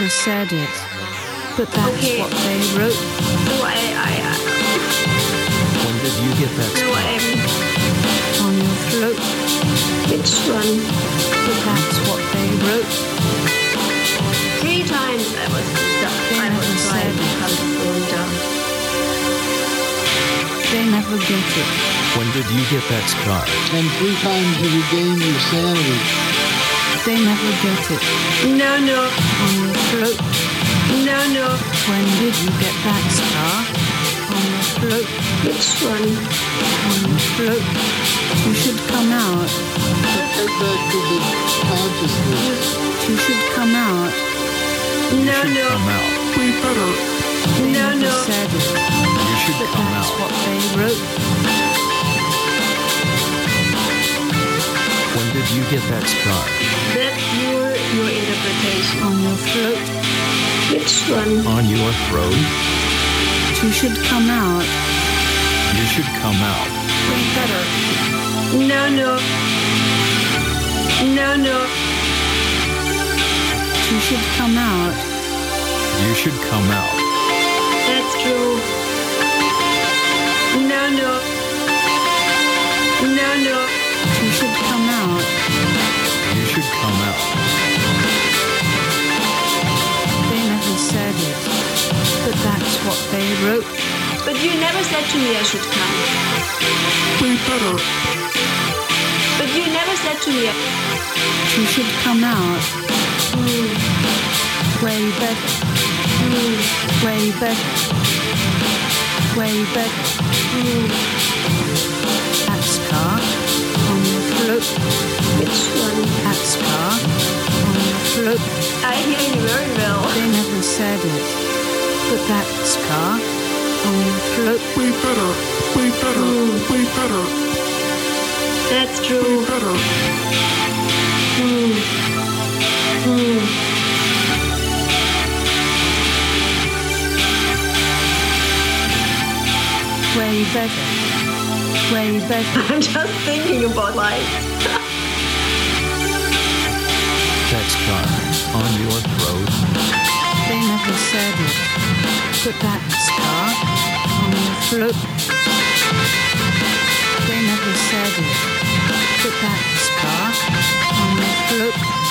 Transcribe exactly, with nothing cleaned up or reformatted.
never said it, but that's Okay. what they wrote. No, I, I, I When did you get that no, scar? I'm, On your throat, which one? but that's what they wrote. Three times I was stuck. They I was never trying said to it. come to phone down. They never get it. When did you get that scar? And three times you regain your sanity. They never get it. No, no, On your throat, no, no. when did you get that scar? On your throat, Which one? on your throat. You should come out. Get back to the consciousness. You should come out. No, You should no, come out. They no, never no. said it, You should but come that's out. what they wrote. When did you get that scar? That's your, your interpretation. On your throat, Which one? On your throat? you should come out. You should come out. No, no. No, no. You should come out. You should come out. That's true. No, no. No, no. You should come out. You should come out. They never said it, but that's what they wrote. But you never said to me I should come. But you never said to me. You should come out. Mm, Way better, mm, way better, way better. mm. That scar on your throat, Which one? that scar on your throat. I hear you very well. They never said it, but that scar on your throat. Mm. That's true. Mm. Mm. Way better, way better. I'm just thinking about life. That scar on your throat? They never said it, but that scar on your throat. They never said it, but that scar on your throat.